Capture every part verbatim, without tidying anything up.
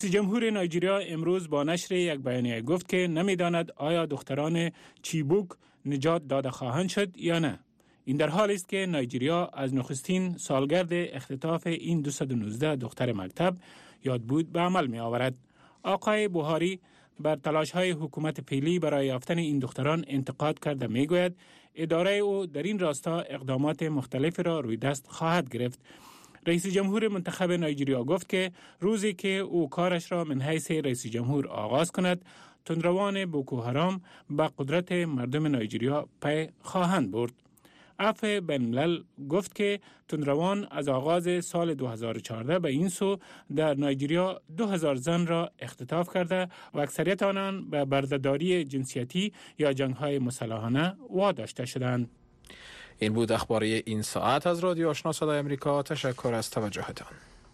رئیس جمهور نایجریا امروز با نشر یک بیانیه گفت که نمیداند آیا دختران چیبوک نجات داده خواهند شد یا نه. این در حالی است که نایجریا از نخستین سالگرد اختطاف این دویست و نوزده دختر مکتب یادبود به عمل می آورد. آقای بوهاری بر تلاش‌های حکومت فعلی برای یافتن این دختران انتقاد کرده می گوید اداره او در این راستا اقدامات مختلفی را روی دست خواهد گرفت. رئیس جمهور منتخب نایجریا گفت که روزی که او کارش را من حیث رئیس جمهور آغاز کند، تندروان بوکو حرام به قدرت مردم نایجریا پی خواهند برد. عفو بین الملل گفت که تندروان از آغاز سال دو هزار و چهارده به این سو در نایجریا دو هزار زن را اختطاف کرده و اکثریت آنان به بردهداری جنسیتی یا جنگ‌های مسلحانه واداشته شدند. این بود اخبار این ساعت از رادیو آشنا صدای امریکا. تشکر از توجهتان.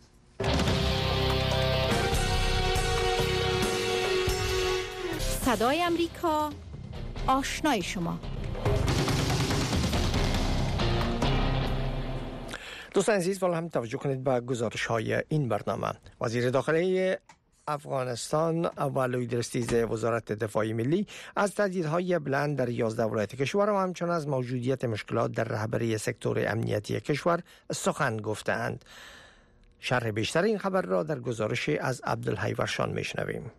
صدای امریکا، آشنای شما. دوستان عزیز، والا هم توجه کنید به گزارش های این برنامه. وزیر داخلی افغانستان و لویدرستیز وزارت دفاع ملی از تهدیدهای بلند در یازده ولایت کشور و همچنین از موجودیت مشکلات در رهبری سکتور امنیتی کشور سخن گفتند. شرح بیشتر این خبر را در گزارش از عبدالحی ورشان میشنویم.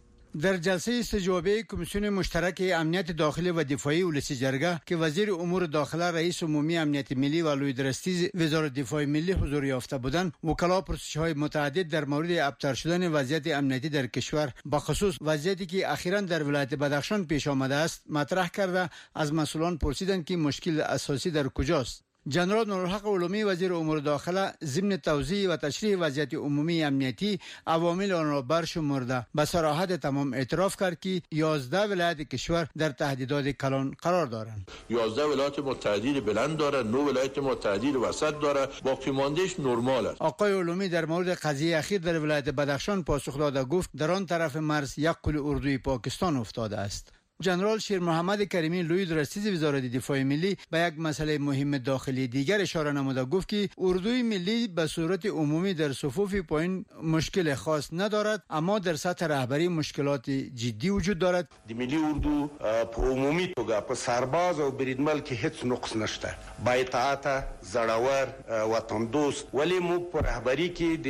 در جلسه استجوابی کمیسیون مشترک امنیت داخلی و دفاعی ولسی جرگه که وزیر امور داخله، رئیس عمومی امنیت ملی و لویدرستیز وزارت دفاع ملی حضور یافته بودند، وکلا پرسش‌های متعدد در مورد ابتر شدن وضعیت امنیتی در کشور، به خصوص وضعیتی که اخیراً در ولایت بدخشان پیش آمده است، مطرح کرده از مسئولان پرسیدند که مشکل اساسی در کجاست. جنرال نورالحق علومی وزیر امور داخله ضمن توضیح و تشریح وضعیت عمومی امنیتی عوامل آن را برشمرده به صراحت تمام اعتراف کرد که یازده ولایت کشور در تهدیدات کلان قرار دارند. یازده ولایت متعدد بلند داره، نه ولایت متعدد وسط داره، باقی ماندهش نرمال است. آقای علومی در مورد قضیه اخیر در ولایت بدخشان پاسخ داده گفت در آن طرف مرز یک قل اردوی پاکستان افتاده است. جنرال شیر محمد کریمی لویدرستیز وزارت دفاع ملی به یک مسئله مهم داخلی دیگر اشاره نموده گفت که اردوی ملی به صورت عمومی در صفوف پایین مشکل خاص ندارد، اما در سطح رهبری مشکلات جدی وجود دارد. د ملی اردو په عمومی توګه په سرباز او بریدمل کې هیڅ نقص نشته، با اطاعت، زړور، وطن دوست، ولی موږ په رهبری کې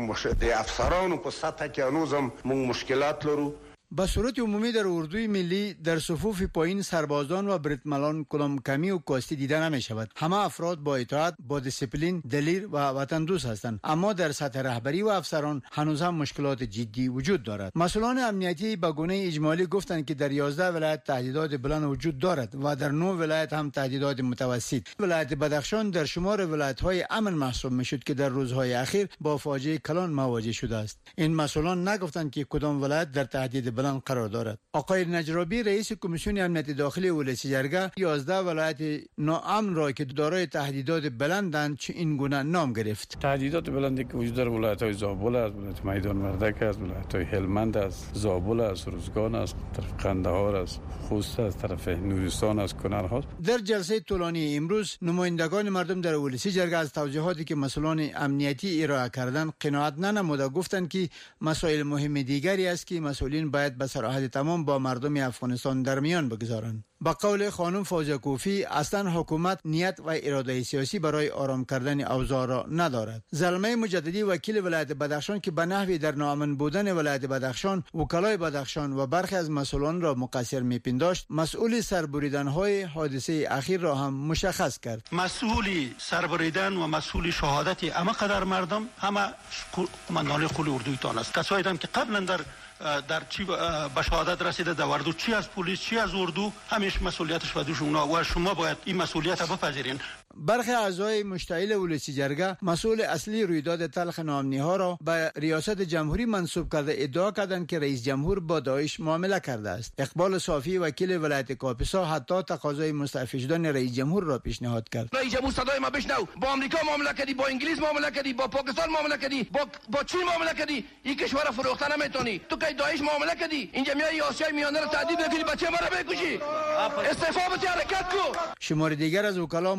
د افسرانو په سطح کې انوزم موږ مشکلات لرو. به صورت عمومی در اردوی ملی در صفوف پایین سربازان و بریدملان کدام کمی و کاستی دیده نمی شود. همه افراد با اطاعت، با دیسپلین، دلیر و وطن دوست هستند، اما در سطح رهبری و افسران هنوز هم مشکلات جدی وجود دارد. مسئولان امنیتی به گونه اجمالی گفتند که در یازده ولایت تهدیدات بلند وجود دارد و در نه ولایت هم تهدیدات متوسط. ولایت بدخشان در شمار ولایت‌های امن محسوب میشد که در روزهای اخیر با فاجعه کلان مواجه شده است. این مسئولان نگفتند که کدام ولایت در تهدید بلند قرار دارد. آقای نجرابی رئیس کمیسیون امنیت داخلی ولسی جرگه یازده ولایت ناامن را که دارای تهدیدات بلندند چه این گونه نام گرفت. تهدیدات بلندی که وجود داره ولایت‌های زابل است، ولایت میدان وردک است، ولایت‌های هلمند است، زابل است، روزگان است، طرف قندهار است، خوست است، طرف نورستان است، کنر هاست. در جلسه طولانی امروز نمایندگان مردم در ولسی جرگه از توضیحاتی که مسئولان امنیتی ارائه کردند قناعت ننموده، گفتند که مسائل مهم دیگری است که مسئولین باید به صراحت تمام با مردم افغانستان در میان بگذارند. با قول خانم فوزیه کوفی اصلا حکومت نیت و اراده سیاسی برای آرام کردن اوضاع را ندارد. زلمه مجددی وکیل ولایت بدخشان که به نحوی در ناامن بودن ولایت بدخشان، وکلای بدخشان و برخی از مسئولان را مقصر میپنداشت، مسئول سربریدن‌های حادثه اخیر را هم مشخص کرد. مسئول سربریدن و مسئول شهادت اما قدر مردم همه قماندان قول اردوی تان است. کسایی هم که قبلا در در چی به شهادت رسیده در اردو، چی از پلیس چی از اردو، همیشه مسئولیتش به دوش اونا و شما باید این مسئولیت رو بپذیرین. برخی اعضای مشتعل ولسی جرگه مسئول اصلی رویداد تلخ ناامنی ها را به ریاست جمهوری منسوب کرده ادعا کردند که رئیس جمهور با داعش معامله کرده است. اقبال صافی وکیل ولایت کاپیسا حتی تقاضای مستعفی شدن رئیس جمهور را پیشنهاد کرد. رئیس جمهور صدای ما بشنو، با آمریکا معامله کردی، با انگلیس معامله کردی، با پاکستان معامله کردی، با با چین معامله کردی، این کشور رو فروخته نمیتونی. تو که داعش معامله کردی، اینجا میای آسیای میانه رو تهدید میکنی بچه ما رو بکشی. استعفا بده، حرکت کو. شمار دیگر از وکلا موضوع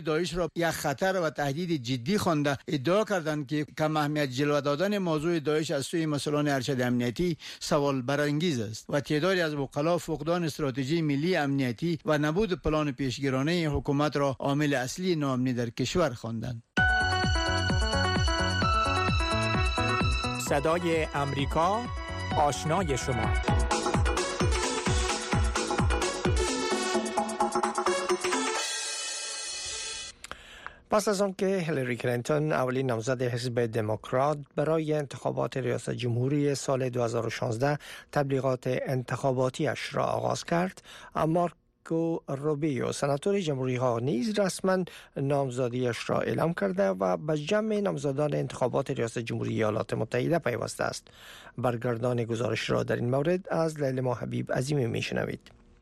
داعش را یک خطر و تهدید جدی خوانده ادعا کردند که کم اهمیت جلوه دادن موضوع داعش از سوی مسئولان ارشد امنیتی سوال برانگیز است و تعدادی از وکلا فقدان استراتژی ملی امنیتی و نبود پلان پیشگیرانه حکومت را عامل اصلی ناامنی در کشور خواندند. صدای امریکا، آشنای شما. پس از آن که هیلاری کلینتون اولین نامزد حزب دموکرات برای انتخابات ریاست جمهوری سال دو هزار و شانزده تبلیغات انتخاباتیش را آغاز کرد، مارکو روبیو سناتور جمهوری ها نیز رسما نامزدیش را اعلام کرده و به جمع نامزدان انتخابات ریاست جمهوری ایالات متحده پیوسته است. برگردان گزارش را در این مورد از لیلا حبیب عظیمی میشنوید.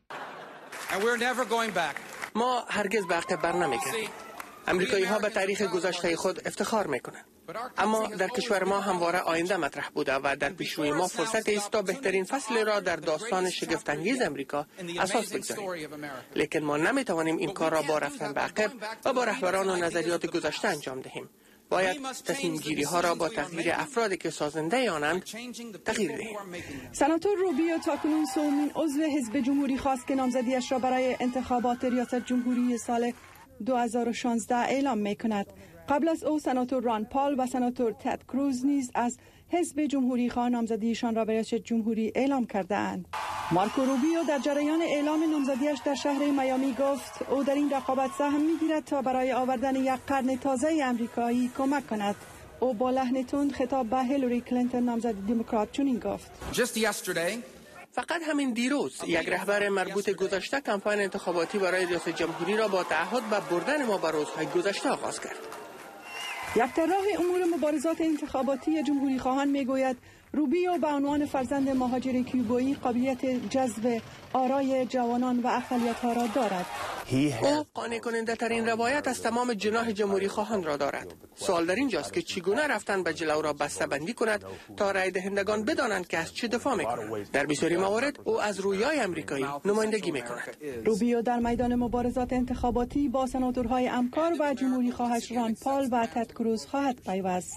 ما هرگز به عقب برنمیگردیم. امریکایی ها به تاریخ گذشته خود افتخار میکنند، اما در کشور ما همواره آینده مطرح بوده و در پیشروی ما فرصت است تا بهترین فصل را در داستان شگفت انگیز امریکا اساس بگذاریم. لیکن ما نمیتوانیم این کار را با رفتن به عقب و با رهبران و نظریات گذشته انجام دهیم. باید تصمیم گیری ها را با تغییر افرادی که سازنده آنند تغییر دهیم. سناتور روبیو تاکنون سومین عضو حزب جمهوری خواست که نامزدیش را برای انتخابات ریاست جمهوری سال دو هزار و شانزده اعلام می کند. قبل از او سناتور ران پال و سناتور تد کروز نیز از حزب جمهوری خواه نامزدیشان را برای ریاست جمهوری اعلام کرده اند. مارکو روبیو در جریان اعلام نامزدیش در شهر میامی گفت او در این رقابت سهم می‌گیرد تا برای آوردن یک قرن تازه امریکایی کمک کند. او با لحن تند خطاب به هیلاری کلینتون نامزد دموکرات چنین گفت: فقط همین دیروز یک رهبر مربوط گذشته کمپاین انتخاباتی برای ریاست جمهوری را با تعهد به بردن ما به روزهای گذشته آغاز کرد. یک طراح امور مبارزات انتخاباتی جمهوری خواهان میگوید روبیو به عنوان فرزند مهاجر کیوبایی قابلیت جذب آرای جوانان و اقلیت‌ها را دارد. او قانع کننده ترین روایت از تمام جناح جمهوری خواهان را دارد. سوال در اینجاست که چگونه رفتن به جلو را بسته بندی کند تا رای دهندگان بدانند که از چه دفاع می‌کند. در بسیاری موارد او از رویای امریکایی نمایندگی می‌کند. روبیو در میدان مبارزات انتخاباتی با سناتورهای همکار و جمهوری خواهش ران پال و تد کروز خواهد پیوست.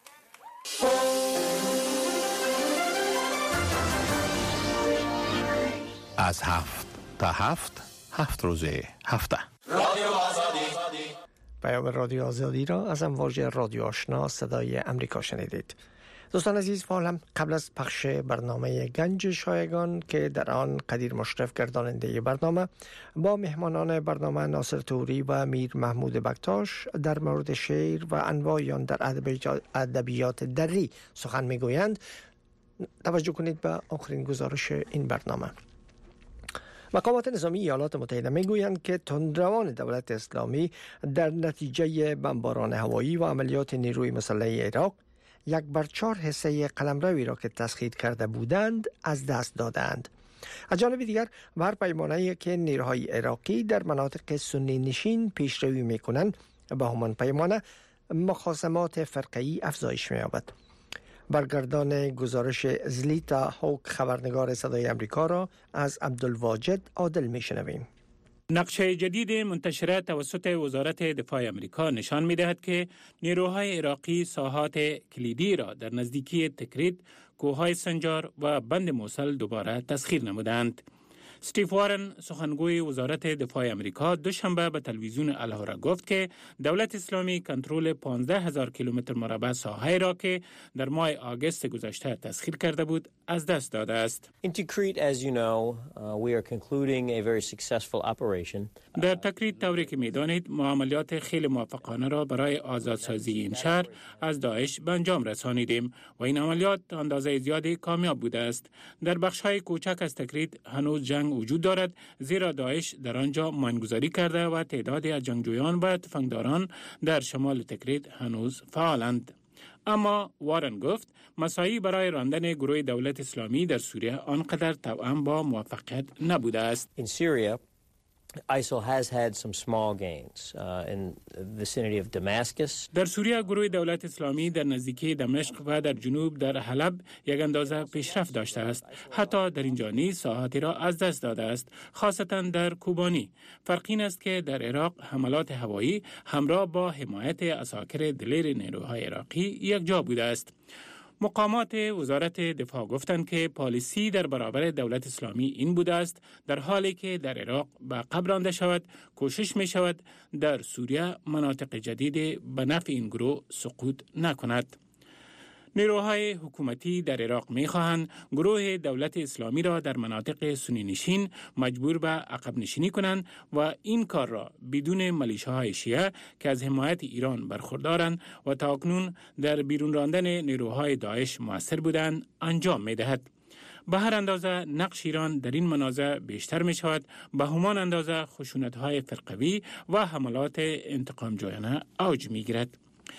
از هفت تا هفت هفت روز هفته رادیو آزادی. پیام رادیو آزادی را از امواج رادیو آشنا صدای امریکا شنیدید. دوستان عزیز، فعلا قبل از پخش برنامه گنج شایگان که در آن قدیر مشرف گرداننده برنامه با مهمانان برنامه ناصر توری و میر محمود بکتاش در مورد شعر و انواع آن در ادبیات دری سخن میگویند، توجه کنید به آخرین گزارش این برنامه. مقامات نظامی ایالات متحده میگویند که تندروان دولت اسلامی در نتیجه بمباران هوایی و عملیات نیروی مسلح عراق یک بر چهار حصه قلمروی را که تسخیر کرده بودند از دست دادند. از جانب دیگر بر پیمانه‌ای که نیروهای عراقی در مناطق سنی نشین پیشروی میکنند، به همان پیمانه مخاصمات فرقه‌ای افزایش می‌یابد. برگردان گزارش زلیتا هوک خبرنگار صدای امریکا را از عبدالواجد عادل میشنویم. نقشه جدید منتشره توسط وزارت دفاع امریکا نشان می‌دهد که نیروهای عراقی ساحات کلیدی را در نزدیکی تکریت، کوههای سنجار و بند موصل دوباره تسخیر نمودند. استیو وارن سخنگوی وزارت دفاع امریکا دوشنبه به تلویزیون الهورا گفت که دولت اسلامی کنترل پانزده هزار کیلومتر مربع ساحه را که در ماه آگوست گذشته تسخیر کرده بود از دست داده است. در تکریت، طوری که می‌دانید، عملیات خیلی موفقانه را برای آزادسازی این شهر از داعش به انجام رسانیدیم و این عملیات اندازه زیادی کامیاب بوده است. در بخش‌های کوچک از تکریت هنوز جنگ وجود دارد، زیرا داعش در آنجا ماینگذاری کرده و تعدادی از جنگجویان و تفنگداران در شمال تکریت هنوز فعالند. اما وارن گفت مساعی برای راندن گروه دولت اسلامی در سوریه آنقدر توأم با موفقیت نبوده است. I S I L has had some small gains uh, in the vicinity of Damascus. در سوریه گروه دولت اسلامی در نزدیکی دمشق و در جنوب در حلب یک اندازه پیشرفت داشته است. حتی در اینجا نیز ساحاتی را از دست داده است، خاصتا در کوبانی. فرق این است که در عراق حملات هوایی همراه با حمایت عساکر دلیر نیروهای عراقی یک جا بوده است. مقامات وزارت دفاع گفتند که پالیسی در برابر دولت اسلامی این بوده است در حالی که در عراق به عقب رانده شود، کوشش می شود در سوریه مناطق جدید به نفع این گروه سقوط نکند. نیروهای حکومتی در عراق می خواهند گروه دولت اسلامی را در مناطق سنی نشین مجبور به عقب نشینی کنند و این کار را بدون ملیشه‌های شیعه که از حمایت ایران برخوردارند و تاکنون در بیرون راندن نیروهای داعش مؤثر بودند انجام می دهد. به هر اندازه نقش ایران در این منازع بیشتر می شود، به همان اندازه خشونت‌های فرقوی و حملات انتقام جویانه اوج می گیرد.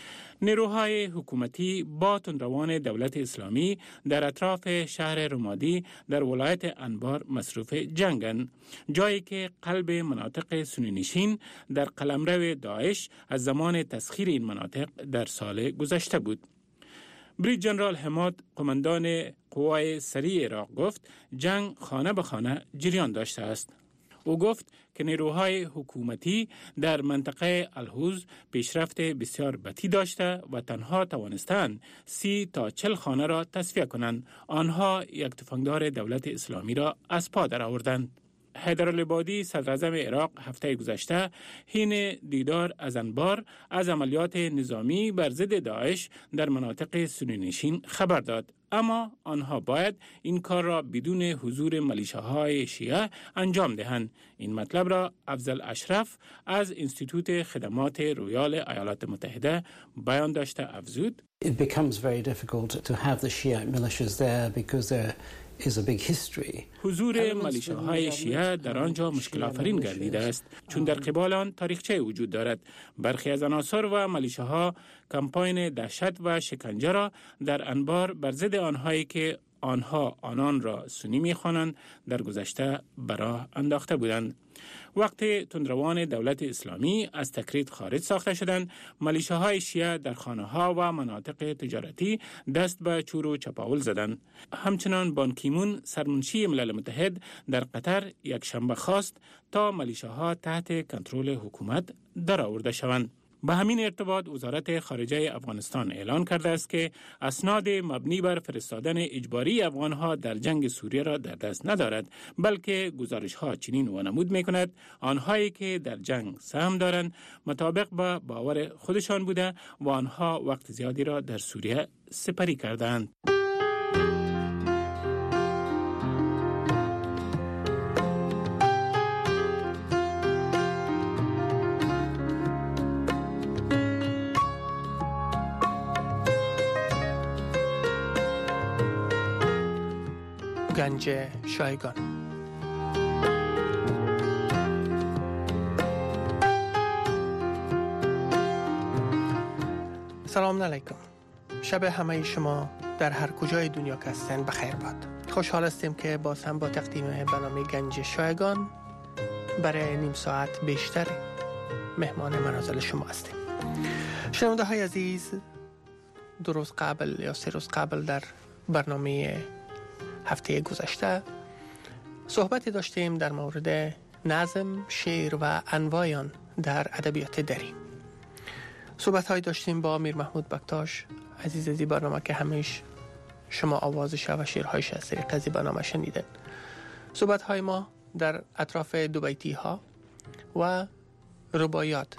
نیروهای حکومتی با تندروان دولت اسلامی در اطراف شهر رمادی در ولایت انبار مصروف جنگند، جایی که قلب مناطق سنی نشین در قلمرو داعش از زمان تسخیر این مناطق در سال گذشته بود. بریج جنرال حماد قماندان قوای سریع عراق گفت جنگ خانه به خانه جریان داشته است. او گفت که نیروهای حکومتی در منطقه الحوز پیشرفت بسیار بطی داشته و تنها توانستند سی تا چل خانه را تصفیه کنند. آنها یک تفنگدار دولت اسلامی را از پا درآوردند. حیدرالعبادی صدراعظم عراق هفته گذشته حین دیدار از انبار از عملیات نظامی بر ضد داعش در مناطق سنی نشین خبر داد، اما آنها باید این کار را بدون حضور ملیشه‌های شیعه انجام دهند. این مطلب را افضل اشرف از انستیتوت خدمات رویال ایالات متحده بیان داشته افزود: It becomes very difficult to have the Shiite militias there because there is a big history. حضور ملیشه‌های شیعه در آنجا مشکل آفرین گردیده است، چون در قبال آن تاریخچه وجود دارد. برخی از عناصر و ملیشه‌ها کمپاین دهشت و شکنجه را در انبار بر ضد آنهایی که آنها آنان را سنی می‌خوانند در گذشته به راه انداخته بودند. وقتی تندروان دولت اسلامی از تکرید خارج ساخته شدند، ملیشه‌های شیعه در خانه‌ها و مناطق تجارتی دست به چور و چپاول زدند. همچنان بان کی مون سرمنشی ملل متحد در قطر یک شنبه خواست تا ملیشه‌ها تحت کنترل حکومت درآورده شوند. به همین ارتباط وزارت خارجه افغانستان اعلان کرده است که اسناد مبنی بر فرستادن اجباری افغانها در جنگ سوریه را در دست ندارد، بلکه گزارش‌ها چنین وانمود می‌کند آنهایی که در جنگ سهم دارند مطابق با باور خودشان بوده و آنها وقت زیادی را در سوریه سپری کردند. گنج شایگان. سلام علیکم. شب همه شما در هر کجای دنیا که هستین بخیر باد. خوشحال هستیم که باز هم با تقدیم برنامه گنج شایگان برای نیم ساعت بیشتر مهمان منازل شما هستیم. شنونده های عزیز، دو روز قبل یا سه روز قبل در برنامه هفته گذشته صحبتی داشتیم در مورد نظم، شعر و انواع آن در ادبیات دری. صحبت های داشتیم با میر محمود بکتاش عزیز از این برنامه که همیش شما آوازش و شعرهایش از طریق از این برنامه شنیدن. صحبت های ما در اطراف دو بیتی ها و رباعیات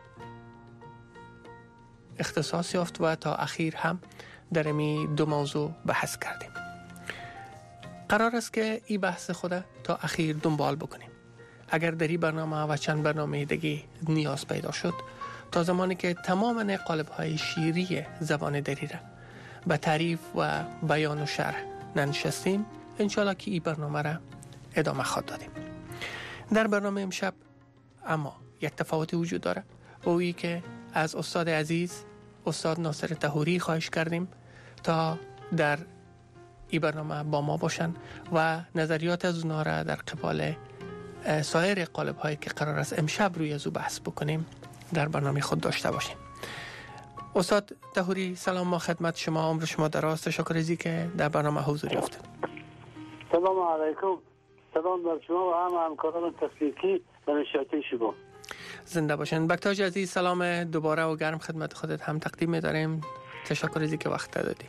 اختصاص یافت و تا اخیر هم در می دو موضوع بحث کردیم. قرار است که این بحث خود تا اخیر دنبال بکنیم. اگر در این برنامه و چند برنامه دیگه نیاز پیدا شد، تا زمانی که تمام قالب‌های شیری زبان دری را به تعریف و بیان و شرح ننشستیم، انشالله که این برنامه را ادامه خواهد دادیم. در برنامه امشب اما یک تفاوتی وجود داره، و اویی که از استاد عزیز استاد ناصر طهوری خواهش کردیم تا در این برنامه با ما باشن و نظریات از اونا را در قبال سایر قالب هایی که قرار است امشب روی ازو بحث بکنیم در برنامه خود داشته باشیم. استاد طهوری سلام، ما خدمت شما، عمر شما دراز، تشکر ازی که در برنامه حضور یافتید. سلام علیکم، سلام بر شما و همه همکاران تکنیکی و نشاطی شما. زنده باشین. بکتاج عزیز سلام دوباره و گرم خدمت خودت هم تقدیم می‌داریم. تشکر ازی که وقت دادی.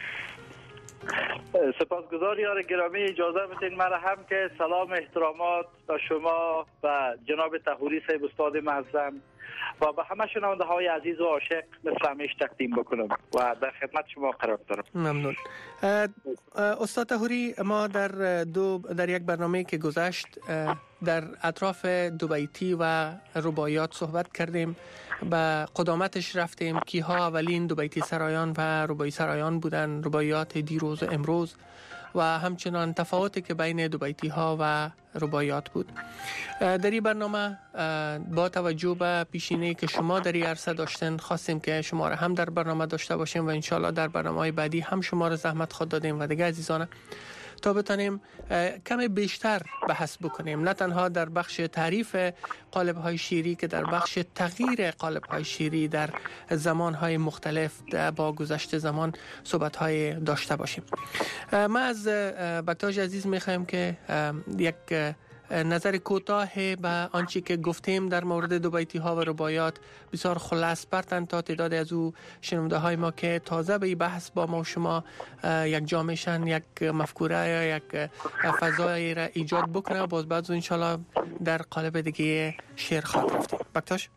سپاسگزار یار گرامی، اجازه بدین مرا هم که سلام احترامات به شما و جناب طهوری صاحب استاد معظم و به همه شنونده های عزیز و عاشق مثل همیشه تقدیم بکنم و در خدمت شما قرار دارم. ممنون. استاد طهوری، ما در دو در یک برنامه که گذشت در اطراف دو بیتی و رباعیات صحبت کردیم، به قدامتش رفتیم کیها اولین دو بیتی سرایان و رباعی سرایان بودن، رباعیات دیروز و امروز، و همچنان تفاوتی که بین دو بیتی ها و رباعیات بود. در این برنامه با توجه به پیشینه‌ای که شما در این عرصه داشتن خواستیم که شما را هم در برنامه داشته باشیم و انشالله در برنامه‌های بعدی هم شما را زحمت خود دادیم و دیگه عزیزان تا بتانیم کمی بیشتر بحث بکنیم، نه تنها در بخش تعریف قالب‌های شعری که در بخش تغییر قالب‌های شعری در زمان‌های مختلف با گذشت زمان صحبت‌های داشته باشیم. ما از بکتاج عزیز می‌خوایم که یک نظر کوتاه به آنچه که گفتیم در مورد دو بیتی ها و رباعیات بسیار خلاص برتن تا تعداد از او شنونده های ما که تازه به این بحث با ما و شما یک جامعشن، یک مفکوره یا یک فضایی را ایجاد بکنه، باز بعد انشالله در قالب دیگه شعر خواهد رفتیم. بکتاش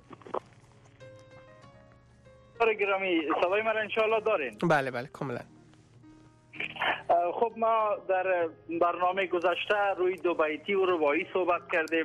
گرامی، صدای من انشالله دارین؟ بله بله کاملا. خب ما در برنامه گذشته روی دو بیتی و رباعی صحبت کردیم.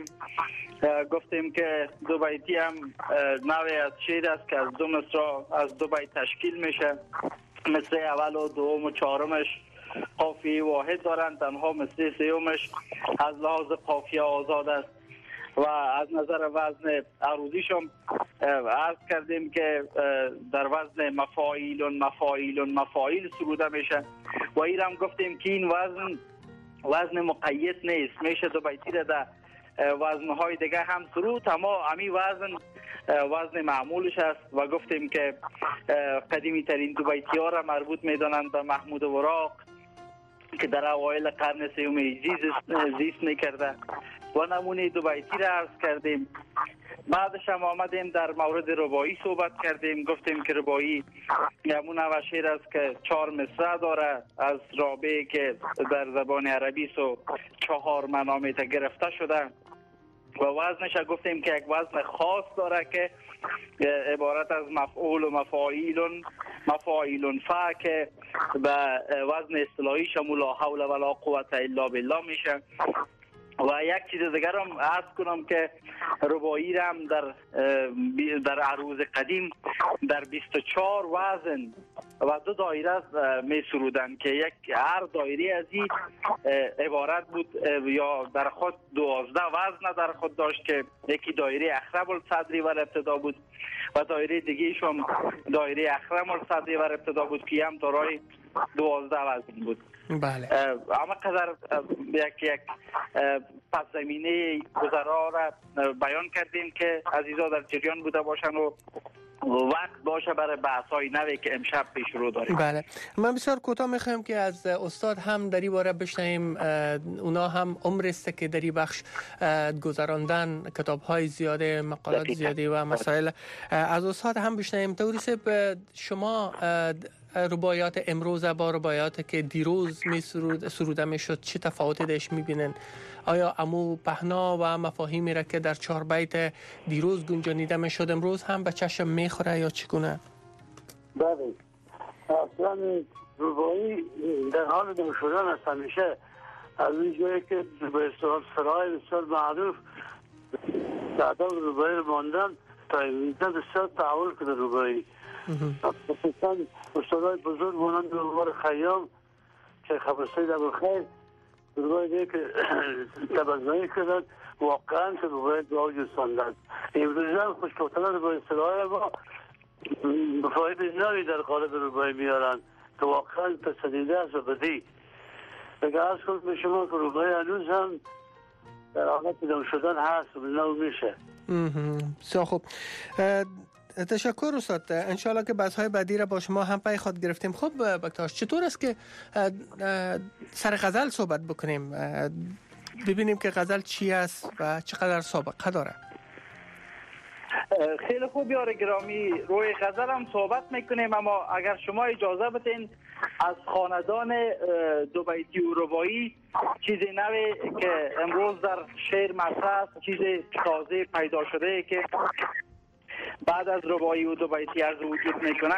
گفتیم که دو بیتی هم نوعی از شعر است که از دو مصرع از دو بیت تشکیل میشه. مصرع اول و دوم و چهارمش قافیه واحد دارند، تنها مصرع سومش از لحاظ قافیه آزاد است و از نظر وزن عروضیشم عرض کردیم که در وزن مفاعیل مفاعیل مفاعیل سروده میشه و این هم گفتیم که این وزن وزن مقید نیست، میشه دو بیتی را در وزنهای دیگه هم سرود، اما همی وزن وزن معمولش است و گفتیم که قدیمی ترین دو بیتی ها را مربوط میدانند به محمود وراق که در اوایل قرن سیوم زیست میکرده و نمونه دو بیتی را عرض کردیم. بعدش هم آمدیم در مورد رباعی صحبت کردیم، گفتیم که رباعی همون نوع شعر است که چهار مصرع داره از رابعه که در زبان عربی سو چهار منامیت گرفته شده و وزنش گفتیم که یک وزن خاص داره که عبارت از مفعول و مفاعیل مفاعیل فا که به وزن اصطلاحی شمول لا حول ولا قوة الا بالله میشه. و یک چیز دیگر هم عرض کنم که رباعی را هم در در عروض قدیم در بیست و چهار وزن و دو دایره می سرودن که یک هر دایره از این عبارت بود یا در خود دوازده وزن در خود داشت که یکی دایره اخرم الصدری و ابتدا بود و دایره دیگه‌ایش هم دایره اخرم الصدری و ابتدا بود که هم دارای دوازده وزن بود. بله. اما قدر یک یک پس زمینه گذرا را بیان کردیم که عزیزا در جریان بوده باشن و وقت باشه برای بحث‌های نوی که امشب پیش رو داریم. بله، من بسیار کوتاه میخوایم که از استاد هم در این باره بشنویم. اونا هم عمر است که در این بخش گذراندن کتاب‌های زیاده، مقالات زیاده و مسائل. از استاد هم بشنویم. طهوری صاحب، شما رباعیات امروز با رباعیات که دیروز می سرود سروده می شد چه تفاوتی داشت میبینن؟ آیا امو پهنا و مفاهیمی را که در چهار بیت دیروز گنجانیده می شد امروز هم به چشم میخوره یا چگونه؟ بله، اصلا رباعی در حال نو شدن است. همیشه از این جایی که به اصطلاح سرای بسیار معروف تعداد رباعی ماندن تا اینجا بسیار تحول کرده رباعی. خصوصا استادای بزرگ مانند روبار خیام که خبرسید ابوالخیر روبای دیگه که تبزنایی کردن واقعا که روبای دعا جستاندن. امروزی هم خوشکوتنه روبای سرای ما بفاید نوی در قالب روبای میارن که واقعا پسدیده است و بدی. بگه از کنم به شما که روبای هنوز هم در حالت دم شدن هست و نو میشه. بسیار خوب، تشکر استاد. انشالله که بحث‌های بعدی را با شما هم پای خود گرفتیم. خب بکتاش، چطور است که سر غزل صحبت بکنیم، ببینیم که غزل چی است و چقدر سابقه داره؟ خیلی خوب یار گرامی، روی غزل هم صحبت میکنیم، اما اگر شما اجازه بدین از خاندان دو بیتی و ربایی چیزی نوی که امروز در شعر مطرح است، چیز تازه پیدا شده که بعد از ربایی و دو بیتی عرض وجود میکنه،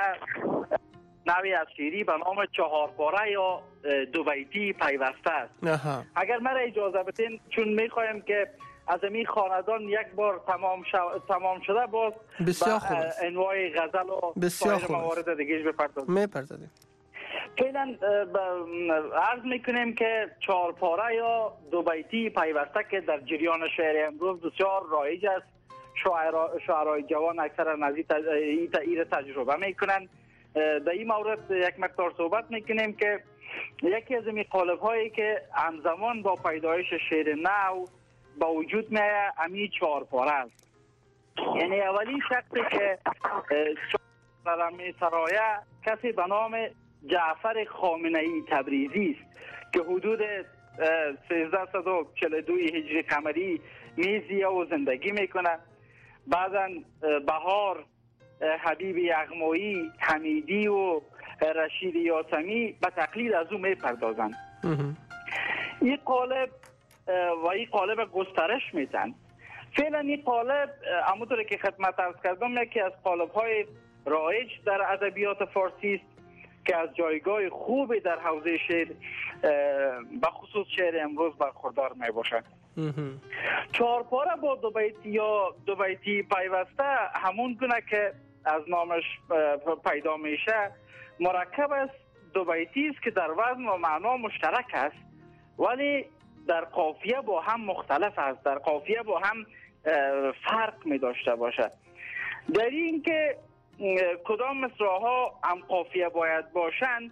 نوی از شعری به نام چهارپاره یا دو بیتی پیوسته است. اگر مرا اجازه بدین، چون میخوایم که از این خاندان یک بار تمام شو... تمام شده باز بسیار خوب انواع غزل و سایر موارد دیگه بپردازیم. میپردازیم. فعلا عرض میکنیم که چهارپاره یا دو بیتی پیوسته که در جریان شعر امروز بسیار رایج است، شاعرای جوان اکثرا نزدیک این تجربه میکنن. در این مورد یک مقدار صحبت میکنیم که یکی از این قالب هایی که همزمان با پیدایش شعر نو با وجود میاد امی چهارپاره است. یعنی اولی شخصی که چهارپاره می سرایه کسی به نام جعفر خامنه‌ای تبریزی است که حدود سیزده و چهل و دو هجری قمری میزیه و زندگی میکنه. بعداً بهار، حبیب یغمایی، حمیدی و رشید یاسمی به تقلید از او میپردازند. این قالب و این قالب گسترش میدن. فعلا این قالب همونطور که خدمت عرض کردم یکی از قالب های رایج در ادبیات فارسی است که از جایگاه خوبی در حوزه شعر به خصوص شعر امروز برخوردار می باشد. چهارپاره با دو بیتی یا دو بیتی پیوسته همون گونه که از نامش پیدا میشه مرکب است. دو بیتی است که در وزن و معنا مشترک است ولی در قافیه با هم مختلف است، در قافیه با هم فرق می داشته باشد. در این که کدام مصرع‌ها هم قافیه باید باشند،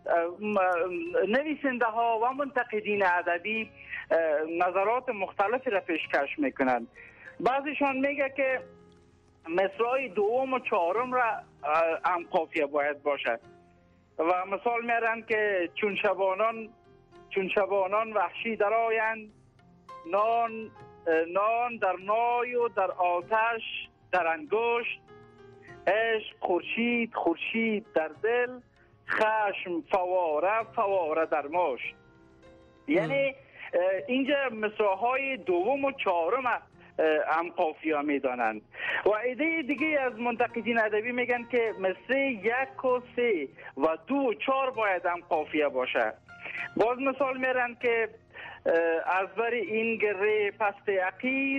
نویسنده ها و منتقدین ادبی نظرات مختلفی را پیشکش میکنند. بعضیشان میگه که مصرع دوم و چهارم را هم قافیه باید باشد و مثال میارن که چون شبانان چون شبانان وحشی درآیند، نان نان در نای و در آتش در انگشت، عشق خورشید خورشید در دل، خشم فواره فواره در مشت. یعنی اینجا مصرع‌های دوم و چهارم هم قافیه میدانند. و ایده دیگه از منتقدین ادبی میگن که مصرع یک و سه و دو و چهار باید هم قافیه باشه. باز مثال میرن که از بر این گره پست عقیر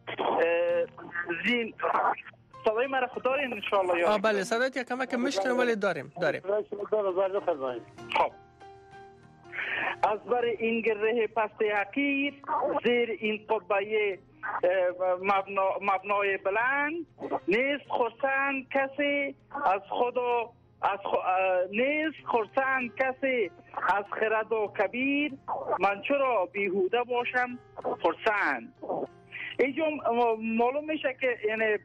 زین صدای مرا خود دارین انشاءالله؟ آه بله صدایت یک کمک مشتن ولی داریم داریم خب از بر این گره پست حقیر زیر این قبه مبنا مبنای بلند نیست خرسند کسی از خود و از خو... نیست خرسند کسی از خرد و کبیر، من چرا بیهوده باشم خرسند. اینجا معلوم میشه که یعنی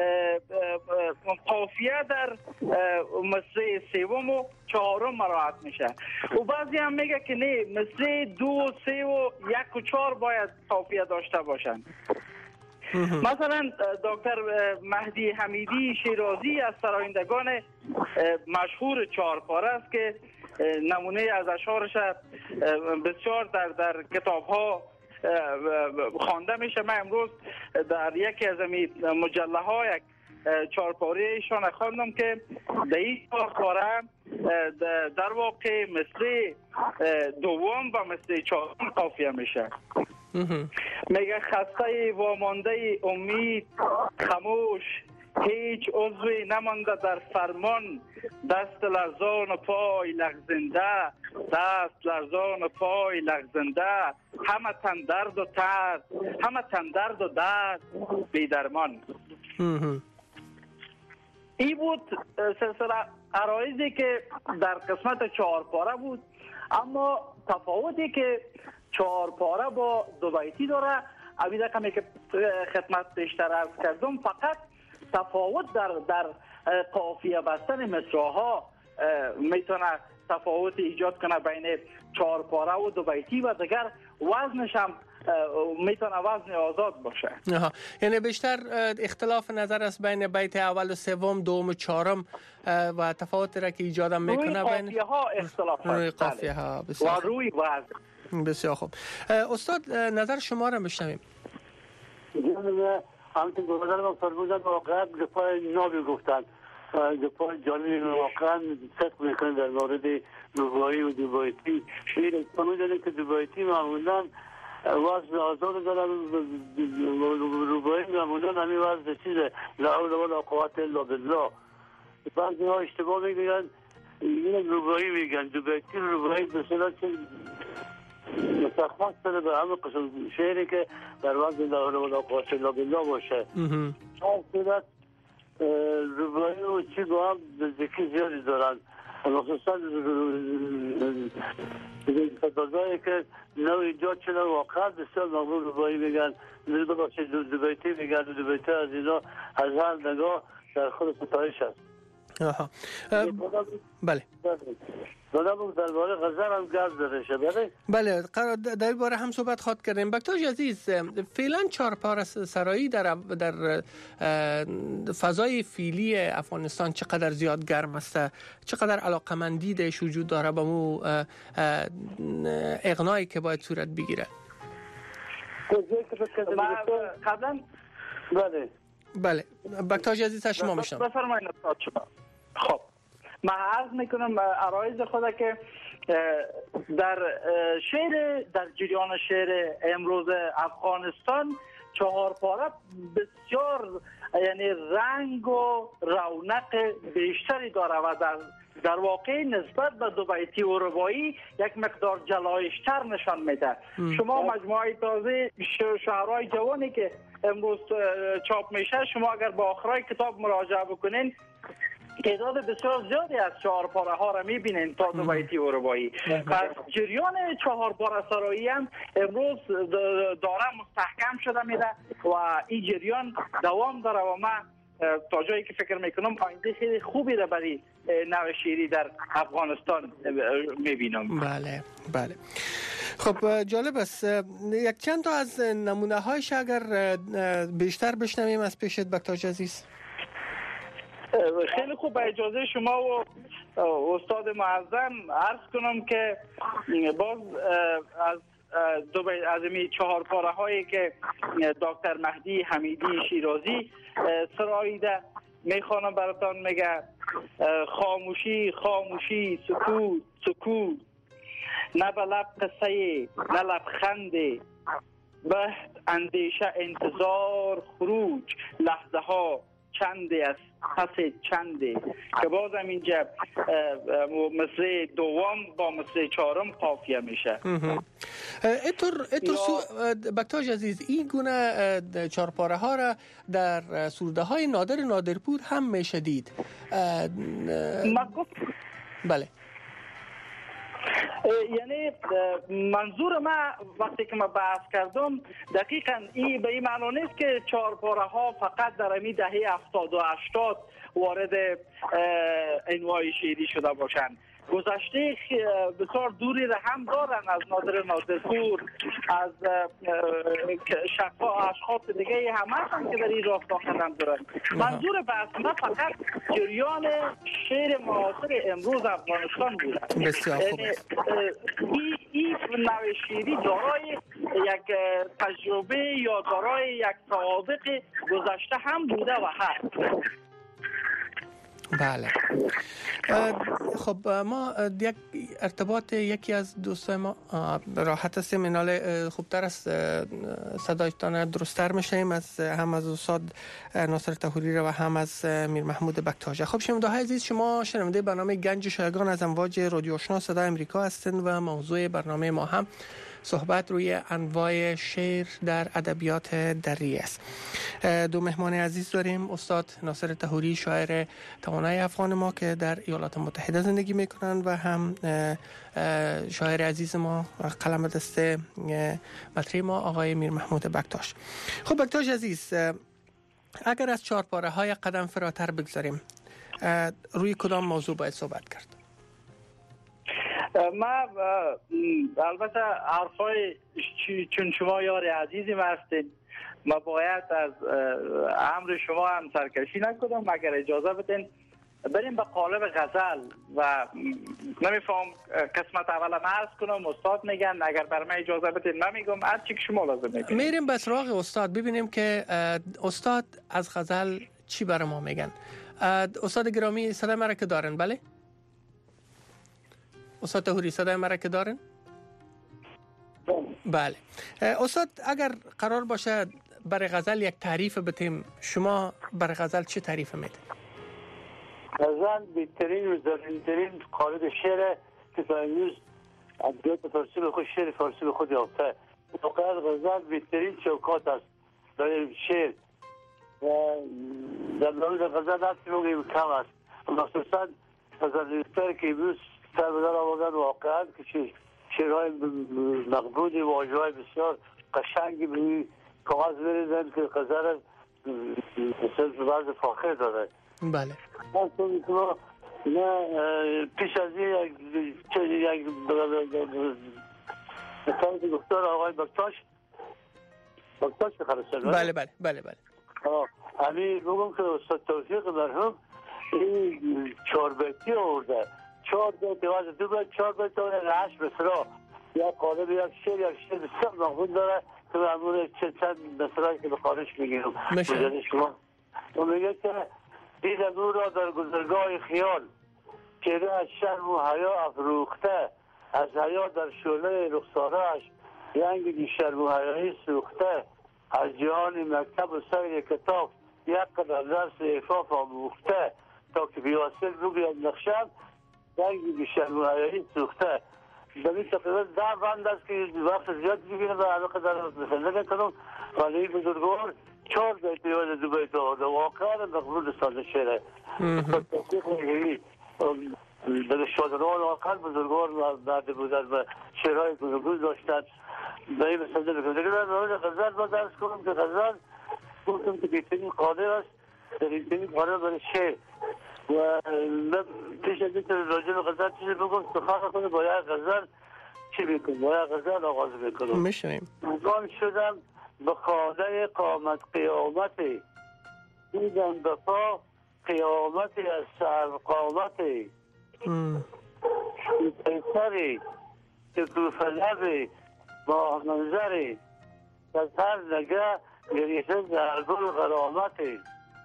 قافیه در مصرع سوم و چهارم مراعات میشه. و بعضی هم میگه که نه، مصرع دو و سه و یک و چهار باید قافیه داشته باشن. مثلا دکتر مهدی حمیدی شیرازی از سرایندگان مشهور چهارپاره است که نمونه از اشعارش بسیار در در کتاب ها خوانده میشه. من امروز در یکی از این مجله ها یک چهارپاره ایشان خواندم که در این چهارپاره در واقع مصرع دوم و مصرع چهارم قافیه میشه. میگه خسته وامانده امید خموش، هیچ عضوی نمانده در فرمان، دست لرزان و پای لغزنده، دست لرزان و پای لغزنده، همه تن درد و ترد، همه تن درد و درد بی درمان. این بود سلسله عرایزی که در قسمت چهارپاره بود. اما تفاوتی که چهارپاره با دو بیتی داره امی رقمی که خدمت بیشتر عرض کردم، فقط تفاوت در در قافیه بستن مصراها میتونه تفاوت ایجاد کنه بین چهار پاره و دو بیتی و دیگر وزنش هم میتونه وزن آزاد باشه. آها. یعنی بیشتر اختلاف نظر است بین بیت اول و سوم، دوم و چهارم و تفاوتی را که ایجاد میکنه بین روی قافیه ها اختلاف روی قافیه ها. و روی وزن. بسیار خوب. استاد نظر شما را بشنویم. همچنین گفتن ما فرمودن واقعا دفاع نابی گفتن دفاع جالبی واقعا صدق میکنه در مورد روبایی و دوبایتی. شیر فرمودن که دوبایتی معمولا وزن آزاد دارن، روبایی معمولا همین وزن چیزه لا حول ولا قوة الا بالله. بعضی ها اشتباه میگن این روبایی میگن دوبایتی روبایی به صورت مستخلص شده به همه قسم شعری که در وزن لا حول ولا قوة الا بالله باشه. هر صورت روبایی و چی با هم نزدیکی زیادی دارن، خصوصا فضایی که نو ایجاد شده واقعا بسیار مقبول روبایی میگن، دوبایتی میگن. دوبایتی از اینا از هر نگاه در خود ستایش هست. آها. بله. دادم درباره غزل هم گرد درشه. بله بله قرار در باره هم صحبت خواهد کردیم. بکتاژ عزیز، فعلا چهارپاره سرایی در در فضای فعلی افغانستان چقدر زیاد گرم است، چقدر علاقمندی درش وجود داره به مو اقناعی که باید صورت بگیره؟ قبلا بله بله بکتاژ عزیز شما میشنم. بفرمایید استاد شما. خب من عرض میکنم عرایض خود که در شعر در جریان شعر امروز افغانستان چهارپاره بسیار یعنی رنگ و رونق بیشتری داره و در در واقع نسبت به دو بیتی و رباعی یک مقدار جلایشتر نشان میده. شما مجموعه تازه شعرهای جوانی که امروز چاپ میشه، شما اگر با آخرای کتاب مراجعه بکنین تعداد بسیار زیادی از چهارپاره ها را میبینین تا دو بیتی و رباعی. پس جریان چهارپاره سرایی هم امروز داره مستحکم شده میره و این جریان دوام داره و من تا جایی که فکر میکنم آینده خیلی خوبی را برای نوع شعری در افغانستان میبینم. بله بله. خب جالب است. یک چند تا از نمونه هایش اگر بیشتر بشنویم از پیشت بکتاژ عزیز. خیلی خوب، با اجازه شما و استاد معظم عرض کنم که باز از دو از می چهار پاره هایی که دکتر مهدی حمیدی شیرازی سراییده میخوانم براتان. میگه خاموشی خاموشی سکوت سکوت، نه به لب قصه نه لبخند، به اندیشه انتظار خروج، لحظه ها چنده است پس چنده، که بازم اینجا مصرع دوم با مصرع چهارم قافیه میشه. اینطور اینطور بکتاژ عزیز این گونه چهارپاره ها را در سروده های نادر نادرپور هم میشه دید. بله. یعنی منظور من وقتی که من بحث کردم دقیقاً این به این معنی نیست که چهارپاره ها فقط در امی دهه هفتاد و هشتاد وارد انواع شعری شده باشند. گذشته بسیار دوری را هم دارن از نادر نادرپور، از شخصا اشخاص دیگه هم هستن که در این راستا قدم دارن. منظور بحث من فقط جریان شعر معاصر امروز افغانستان بوده. بسیار خوب. این این نوع شعری دارای یک تجربه یا دارای یک سابقه گذشته هم بوده و هست. بله. خب ما یک ارتباط یکی از دوستای ما راحت است، منال خوبتر است صدایتان درستر میشیم از هم از استاد ناصر طهوری و هم از میر محمود بکتاژ. خب شنونده های عزیز، شما شنونده برنامه گنج شایگان از امواج رادیو آشنا صدای امریکا هستند و موضوع برنامه ما هم صحبت روی انواع شعر در ادبیات دری است. دو مهمان عزیز داریم، استاد ناصر طهوری شاعر توانای افغان ما که در ایالات متحده زندگی میکنند و هم شاعر عزیز ما قلم دست مطرح ما آقای میر محمود بکتاش. خب بکتاش عزیز، اگر از چهار پاره های قدم فراتر بگذاریم روی کدام موضوع باید صحبت کرد؟ ما البته حرفای چون شما یار عزیزی هستید، ما باید از امر شما هم سرکشی نکنم. اگر اجازه بدین بریم به قالب غزل و نمیفهم قسمت اول ما عرض کنم، استاد میگن، اگر بر من اجازه بدین من میگم هر چی که شما لازم میبینید. میریم به سراغ استاد ببینیم که استاد از غزل چی برای ما میگن. استاد گرامی صدای مرا که دارن؟ بله استاد طهوری صدای مرا که دارن؟ بله استاد، اگر قرار باشه برای غزل یک تعریف بتیم، شما برای غزل چه تعریف میدید؟ غزل بهترین و زرینترین قالب شعر که تا امروز ادبیات فارسی به خود شعر فارسی به خود یافته. واقعا غزل بهترین چوکات است برای شعر و در مورد غزل هستی موقعی کم است، مخصوصا غزل‌نویس‌هایی که امروز سر به در آوردن واقعا که شعرهای مقبول و واژه‌های بسیار قشنگی به کاغذ بریزن که غزل به وضع فاخر داره. بله. نه پیش از این یک مثال دکتر آقای بکتاش بکتاش بخرستن. بله بله بله بله. همین بگم که استاد توفیق مرحوم این چهار بیتی آورده، چهار بیتی واسه دو بیت چهار بیتی آورده هشت مصرع، یک قالب یک شعر یک شعر بسیار مقبول داره که معمول چند مصرعی که به خارج میگیرم. میشه شما و میگه که دیدم او را در گذرگاه خیال، چهره از شرم و حیا افروخته، از حیا در شعله رخساره‌اش رنگ شرم و حیایی سوخته، از جهان مکتب و سیر کتاب یک قدر درس عفاف آموخته، تا که بیواصل بگوید نقشم رنگ شرم و حیایی سوخته. در این تقریبا ده بند است که وقت زیاد میگیره و علاقه در بسنده نکنم، ولی بزرگوار چهار بیت بیاد دو بیت آورده، واقعا مقبول ساز شعره. در شادران واقعا بزرگوار برده بودن و شعرهای گوناگون داشتن. به این بسنده نکنم. در این مورد غزل با درس کنم که غزل گفتم که بهترین قالب است، در این بهترین قالب برای شعر و پیش از این که راجع به غزل چیزی بگم سخن کنه با یک غزل چی بکنم؟ با یک غزل آغاز بکنم. میشنیم. گام شدم به خانه قامت قیامتی، دیدم به پا قیامتی از سر قامتی، پیسری که کوفلبی با منظری از هر نگه گریخته زرگل غرامتی،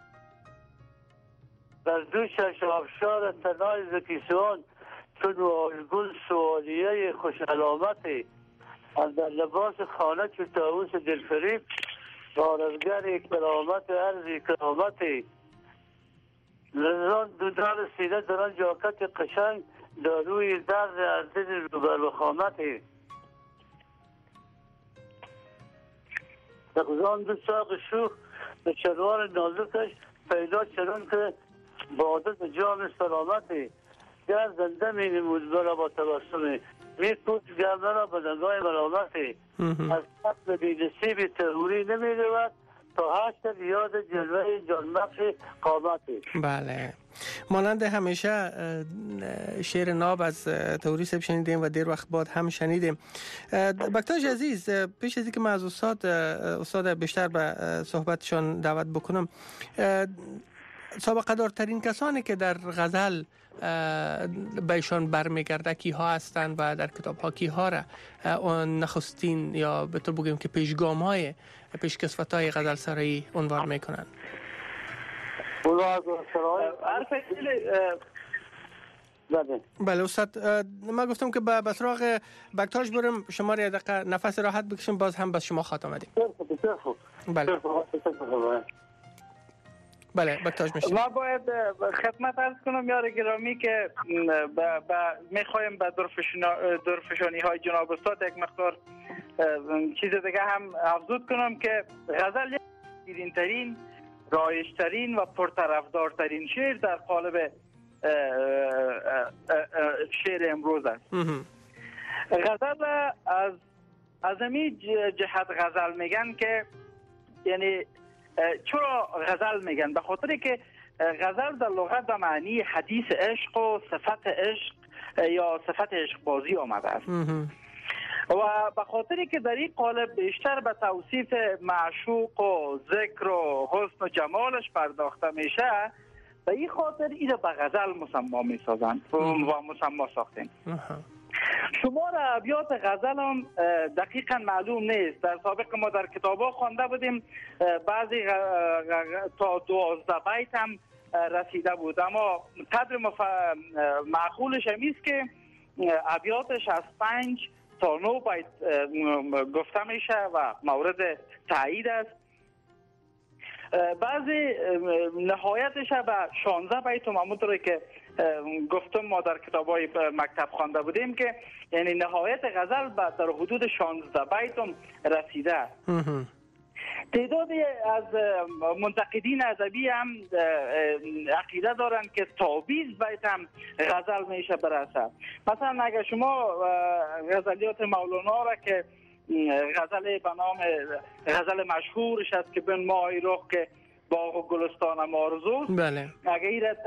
در دوشش آبشار تنای زکیسوان چون واژگل سوالیه خوش علامتی، در لباس خانه چون طاووس دلفریب غارتگر کرامت ارزی کرامتی، لرزان دودار سینه در آن جاکت قشنگ داروی درد ارزش روبرخامتی، نقضان دو ساق شوخ به شلوار نازکش پیدا چنان که با عادت جام سلامتی، گر زنده می نمود برا با تبسمی، می پود گرمه را به نگاه ملامتی، از قتل بی‌نصیبی طهوری نمی رود تا هشت یاد جلوه جانبخش قامتی. بله، مانند همیشه شعر ناب از طهوری صاحب شنیدیم و دیر وقت بعد هم شنیدیم. بکتاش عزیز، پیش از اینکه من از استاد استاد بیشتر به صحبتشان دعوت بکنم، سابقه دارترین کسانی که در غزل به ایشان برمیگرده کی ها هستند و در کتاب ها کی ها را نخستین یا به طور بگیم که پیشگام های پیشکسوت های غزل سرایی عنوان میکنند؟ بله استاد، ما گفتم که به سراغ بکتاش برم، شما را دقیقه نفس راحت بکشیم، باز هم بس شما خاتمه دیم. بله بله بکتاش میشه. ما باید خدمت عرض کنم یار گرامی که میخوایم به درفشانی های جناب استاد یک مقدار چیز دیگه هم افزود کنم که غزل یک شیرین ترین، رایج ترین و پرطرفدارترین شعر در قالب شعر امروز است. غزل از از این جهت غزل میگن که یعنی چرا غزل میگن؟ به خاطر که غزل در لغت به معنی حدیث عشق و صفت عشق یا صفت عشق بازی آمده است و به خاطر که در این قالب بیشتر به توصیف معشوق و ذکر و حسن و جمالش پرداخته میشه، به این خاطر اینو به غزل مسما میسازند و مسما ساختن. شمار ابیات غزل هم دقیقا معلوم نیست. در سابق ما در کتابا خوانده بودیم بعضی غ... غ... تا دوازده بیت هم رسیده بود، اما قدر مف... معقولش همیست که ابیاتش از پنج تا نه بیت گفته میشه و مورد تایید است. بعضی نهایتش به شانزده بیت هم همونطوری که گفتم ما در کتابای مکتب خوانده بودیم که یعنی نهایت غزل در حدود شانزده بیت هم رسیده. تعدادی از منتقدین ادبی هم عقیده دارند که تا بیست بیت هم غزل میشه برسه. مثلا اگر شما غزلیات مولانا را که غزل به نام غزل مشهورش است که بن ماهی رخ که باغ و گلستانم آرزوست، بله، اگر این را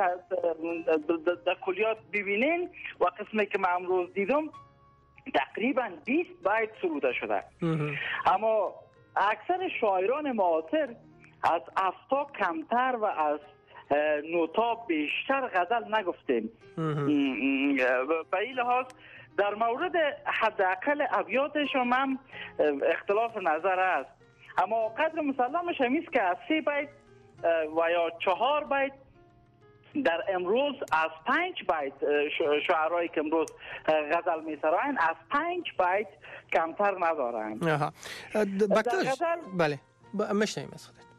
در کلیات ببینین و قسمی که من امروز دیدم تقریبا بیست بیت سروده شده. اما اکثر شاعران معاصر از افتا کمتر و از نوتا بیشتر غزل نگفتیم. به این لحاظ در مورد حداقل ابیاتش هم اختلاف نظر است، اما قدر مسلمش همیست که از سه بیت و یا چهار بیت در امروز از پنج بیت شعرهایی که امروز غزل میسرائن از پنج بیت کمتر ندارند. در غزل بله مشنیم از خودت.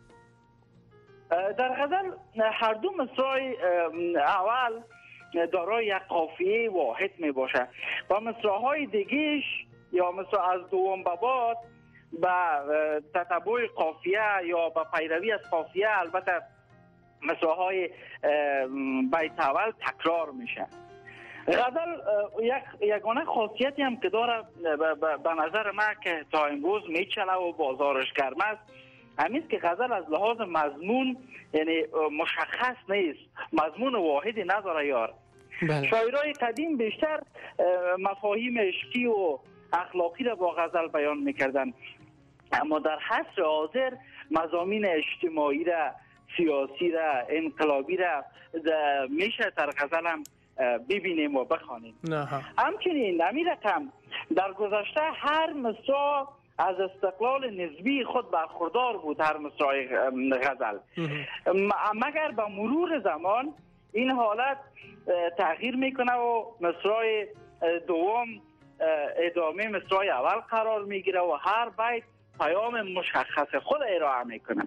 در غزل هر دو مصرع اول دارای یک قافیه واحد می باشه و مصرع‌های دیگیش یا مثلا از دوم به بعد با تتبع قافیه یا با پیروی از قافیه البته مصرع‌های بیت اول تکرار میشه. غزل یک یگانه خاصیتی هم که داره به نظر من که تا امروز میچله و بازارش گرم است، همین که غزل از لحاظ مضمون یعنی مشخص نیست، مضمون واحدی نداره یار. بله. شاعرای قدیم بیشتر مفاهیم عشقی و اخلاقی را با غزل بیان میکردن، اما در عصر حاضر مضامین اجتماعی را، سیاسی را، انقلابی را میشه در غزل هم ببینیم و بخوانیم. همچنین همین رقم در گذشته هر مصرع از استقلال نسبی خود برخوردار بود، هر مصرع غزل، مگر به مرور زمان این حالت تغییر میکنه و مصرع دوم ادامه مصرع اول قرار میگیره و هر بیت پیام مشخص خود ارائه میکنه.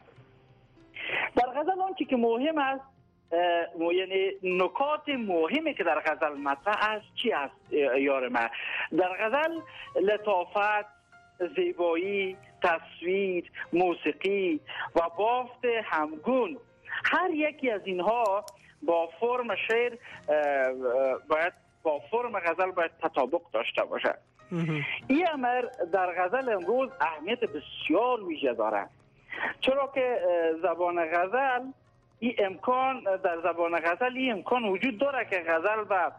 در غزل آنچه که مهم است یعنی نکات مهمی که در غزل مطرح است چی است یار من؟ در غزل لطافت، زیبایی، تصویر، موسیقی و بافت همگون، هر یکی از اینها با فرم شعر باید با فرم غزل باید تطابق داشته باشه. این امر در غزل امروز اهمیت بسیار ویژه داره، چرا که زبان غزل این امکان در زبان غزل این امکان وجود داره که غزل به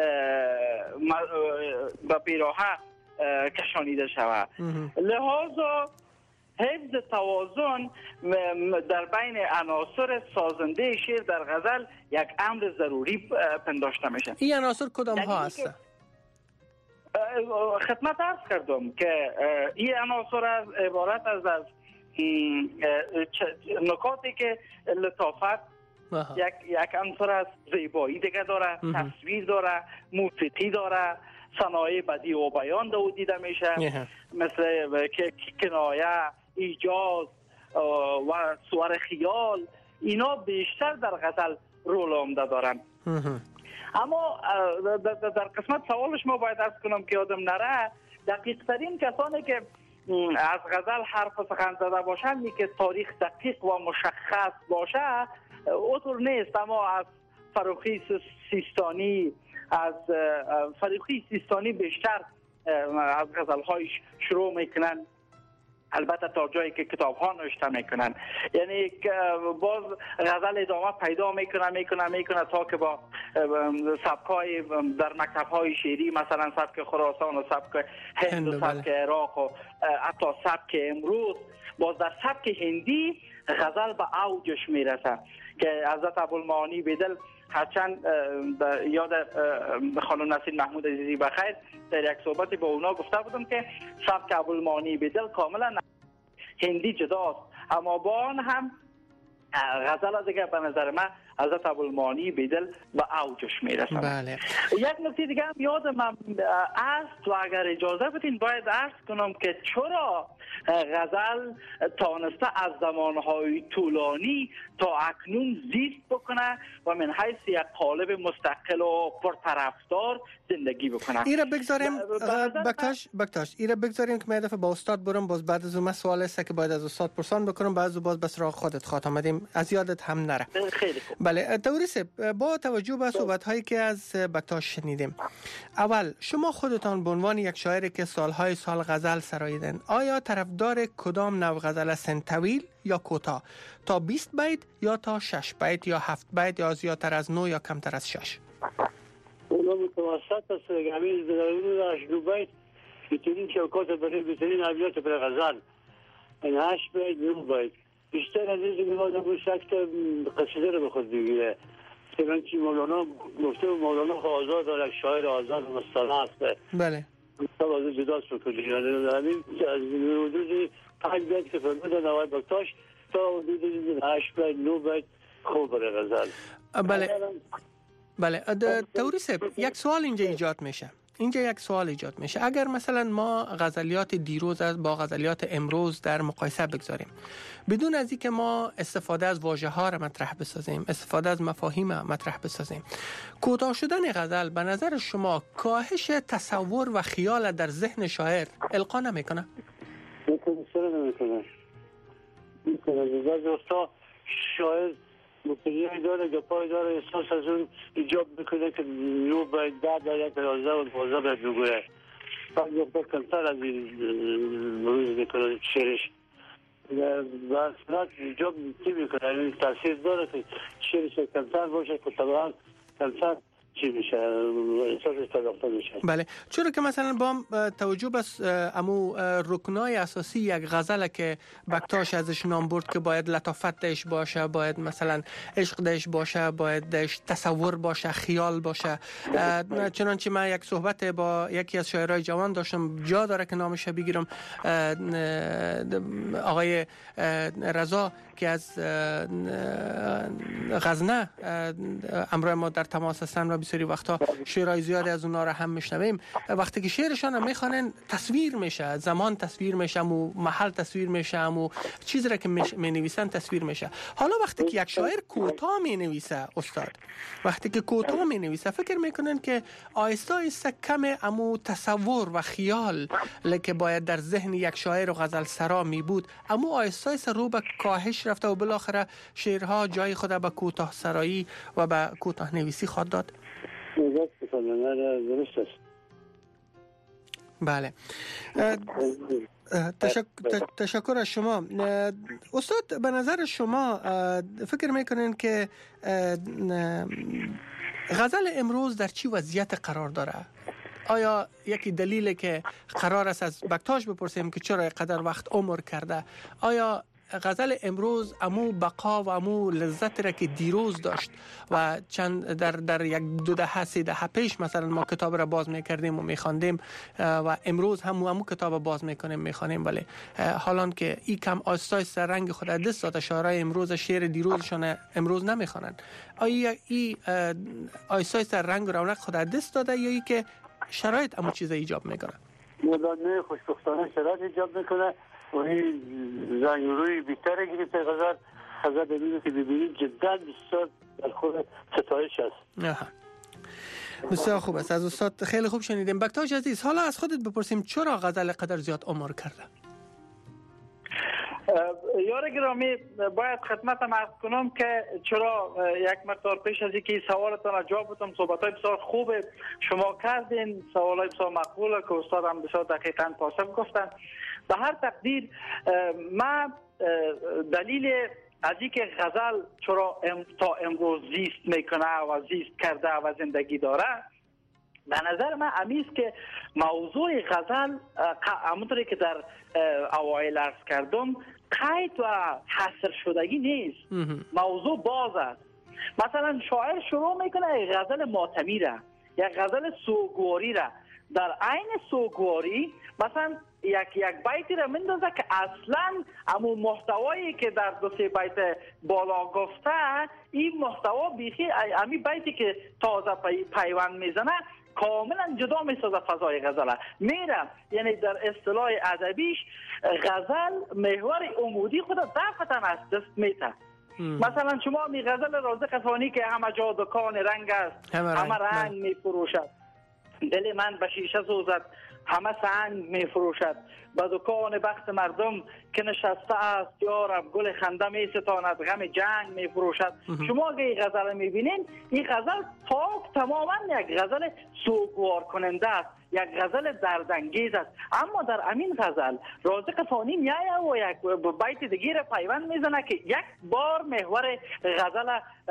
به پیراهه کشانیده شود. لحاظا حفظ توازن در بین عناصر سازنده شعر در غزل یک امر ضروری پنداشته میشه. این عناصر کدام ها هستند؟ خدمت عرض کردم که این عناصر از عبارت از از نکاتی که لطافت یک یک عنصر از، زیبایی دیگه داره، تصویر داره، موسیقی داره، صنایع بدیع و بیان دو دیده میشه مثل کنایه، ایجاز و صور خیال، اینا بیشتر در غزل رول عمده دارن. اما در قسمت سوالش ما باید عرض کنم که یادم نره دقیق ترین کسانی که از غزل حرف سخن زده باشن می که تاریخ دقیق و مشخص باشه اونطور نیست. اما از فروخی سیستانی از فروخی سیستانی بیشتر از غزل هایش شروع میکنن، البته تا جایی که کتاب ها نوشته میکنن. یعنی باز غزل ادامه پیدا میکنه میکنه میکنه تا که با سبک های در مکتب های شعری مثلا سبک خراسان و سبک هند و سبک عراق و حتی سبک امروز، باز در سبک هندی غزل به اوجش میرسه که حضرت ابوالمعانی بیدل هرچند یاد خانم نسیم محمود عزیزی بخیر در یک صحبتی با اونا گفته بودم که سبک ابوالمعانی بیدل کاملا هندی جداست، اما با آن هم غزل دیگه به نظر من حضرت ابوالمعانی بیدل به اوجش میرسه. بله. یک نکته دیگه هم یادم است و اگر اجازه بدین باید عرض کنم که چرا غزل تانسته از زمانهای طولانی تا اکنون زیست بکنه و من حیث یک قالب مستقل و پرطرفدار زندگی بکنه. ایره بگذاریم بکتاش بکتاش ایره بگذاریم که من دفعه با استاد برم، باز بعد از اون سوال است که باید از استاد پرسان بکنم، بعد از باز بس راه خودت خاطر آمدیم از یادت هم نره. خیلی خوب. بله توریس، با توجه به صحبت هایی که از بکتاش شنیدیم، اول شما خودتان به عنوان یک شاعری که سالهای سال غزل سراییدن، آیا طرفدار کدام نوع غزل هستین؟ طویل یا کوتاه؟ تا بیست بیت یا تا شش بیت یا هفت بیت یا زیادتر از نه یا کمتر از شش؟ اونا متوسط است. همین در هشت بیت بهترین چوکات برای بهترین ابیات برای غزل، این هشت بیت نه بیت بیشتر از این می‌خواد اون شکل قصیده رو به خود بگیره. چنانچه مولانا گفته مولانا آزاد و یک شاعر آزاد و مستانه است. بله. تو از جداست بکنی. یعنی همین از حدود پنج بیت که فرمودن آقای بکتاش تا حدود هشت بیت نه بیت خوب برای غزل. بله. بله. توریس، یک سوال اینجا ایجاد میشه. اینجا یک سوال ایجاد میشه. اگر مثلا ما غزلیات دیروز از با غزلیات امروز در مقایسه بگذاریم، بدون از اینکه ما استفاده از واژه ها را مطرح بسازیم، استفاده از مفاهیم مطرح بسازیم، کوتاه شدن غزل به نظر شما کاهش تصور و خیال در ذهن شاعر القا نمیکنه؟ میکنه نمیکنه. میکنه. بعضی وقتا شاعر مطمئنی داره گپای داره احساس از اون ایجاب میکنه که نو باید ده در یک رازه و دوازه باید بگویه. بعد وقتا کمتر از این روز میکنه شعرش و اصلا ایجاب چی میکنه. این تاثیر داره که شعرش کمتر باشه که طبعا کمتر چی میشه احساسش تداخته میشه. بله. چرا که مثلا با توجه به امو رکنای اساسی یک غزله که بکتاش ازش نام برد که باید لطافت داشت باشه، باید مثلا عشق داشت باشه، باید داشت تصور باشه، خیال باشه. چنانچه من یک صحبت با یکی از شاعرای جوان داشتم، جا داره که نامش بگیرم، آقای رضا که از غزنه امروز ما در تماس هستن و بسیاری وقتا شعرهای زیادی از اونا رو هم میشنویم. وقتی که شعرشان هم میخوانن تصویر میشه، زمان تصویر میشه، و محل تصویر میشه، و چیزی را که مینویسن تصویر میشه. حالا وقتی که یک شاعر کوتاه مینویسه استاد، وقتی که کوتاه مینویسه فکر میکنن که آهسته آهسته کم امو تصور و خیال که باید در ذهن یک شاعر و غزل سرا می بود، امو آهسته آهسته رو به کاهش رفته و بالاخره شعرها جای خود به کوتاه سرایی و به کوتاه نویسی خواهد داد. بله. تشکر, تشکر از شما استاد. به نظر شما فکر میکنین که غزل امروز در چی وضعیت قرار داره؟ آیا یکی دلیله که قرار است از بکتاش بپرسیم که چرا قدر وقت عمر کرده؟ آیا غزل امروز امو بقا و امو لذت را که دیروز داشت و چند در در یک دو دهه سه دهه پیش مثلا ما کتاب را باز میکردیم و میخواندیم و امروز هم امو کتاب باز میکنیم میخوانیم، ولی حالان که این کم آهسته رنگ خود دست داده، شاعرای امروز شعر دیروزشون امروز نمیخوانن. آیا این آهسته رنگ و رونق خود دست داده یا ای که شرایط امو چیز ایجاب میکنه؟ مدانه خوشبختانه شرایط ایجاب میکنه و این زنگروی بیشتر گرفته غزل غزل ببینید که ببینید جدا بسیار در خود ستایش است. آها. بسیار خوب است. از استاد خیلی خوب شنیدیم. بکتاش عزیز، حالا از خودت بپرسیم چرا غزل قدر زیاد عمر کرده؟ یار گرامی، باید خدمتم عرض کنم که چرا یک مقدار پیش از اینکه سوالتان جواب بدم، صحبت‌های بسیار خوب شما کردین، سوال‌های بسیار مقبوله که استاد هم بسیار دقیقاً پاسخ گفتن. به هر تقدیر من دلیل از اینکه غزل چرا تا امروز زیست میکنه و زیست کرده و زندگی داره، به نظر من امیست که موضوع غزل همونطوری که در اوایل عرض کردم قید و حصر شدگی نیست، موضوع باز است. مثلا شاعر شروع میکنه یک غزل ماتمی را، یک غزل سوگواری را، در عین سوگواری مثلا یک یک بیتی را مندازه که اصلا همون محتوایی که در دو سه بیت بالا گفته، این محتوا بیخی همین بیتی که تازه پی پیوند میزنه کاملا جدا میسازه فضای غزل میره. یعنی در اصطلاح ادبیش غزل محور عمودی خود دفعتاً از دست میته. مثلا شما می غزل رازق افغانی که همه جا دکان رنگ است، همه رنگ, همه رنگ می فروشد، دل من به شیشه سوزد، همه سنگ می فروشد، به دکان بخت مردم که نشسته است یارب گل خنده می ستاند، غم جنگ می فروشد. شما اگه این غزل می بینین، این غزل پاک تماما یک غزل سوگوار کننده است، یک غزل دردانگیز است. اما در امین غزل رازق فانی میایه و یک بیت دیگه را پیوند میزنه که یک بار محور غزل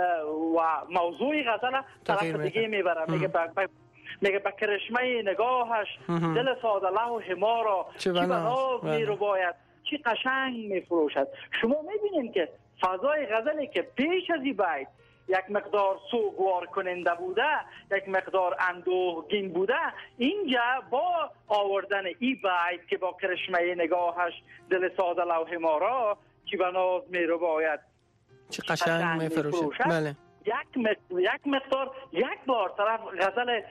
و موضوع غزل طرف دیگه میبره. میگه میگه به کرشمه نگاهش دل ساده لوح ما را چی به ناز می رو باید، چی قشنگ می فروشد. شما میبینید که فضای غزلی که پیش از این بیت یک مقدار سوگوار کننده بوده، یک مقدار اندوهگین بوده، اینجا با آوردن این بیت که با کرشمه نگاهش دل ساده لوح ما را چی به ناز می رو باید، چی قشنگ می فروشد، بله، یک مقدار یک مقدار یک بار طرف غزل